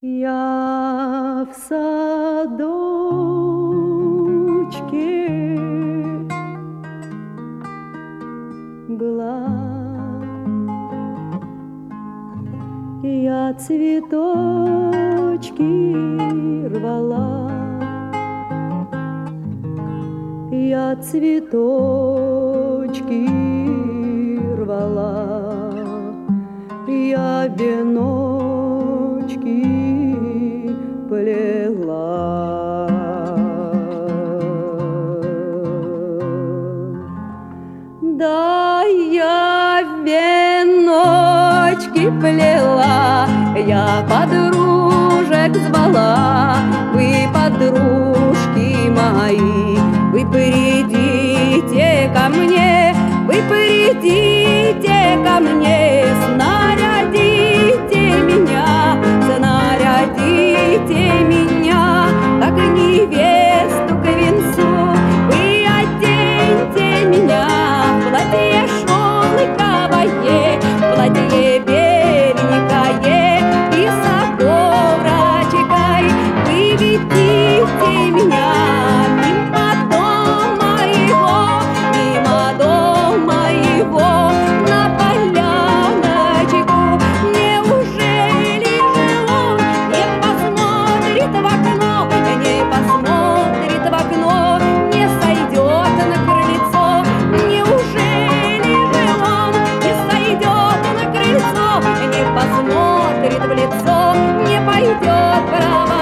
Я в садочке была, я цветочки рвала, я цветочки рвала, я веночки плела. Да, я веночки плела, я подружек звала. Вы, подружки мои, вы придите ко мне, вы придите ко мне, снарядите меня, снарядите меня, как невесту к венцу. Вы оденьте меня в платье шелковое, в платье беленькое и с оборочкой. Выведите меня мимо дома его, мимо дома его, на поляночку. Неужели же он не посмотрит в окно, не посмотрит в окно, не сойдет на крыльцо? Неужели же он не сойдет на крыльцо, не посмотрит в лицо, не пойдет право?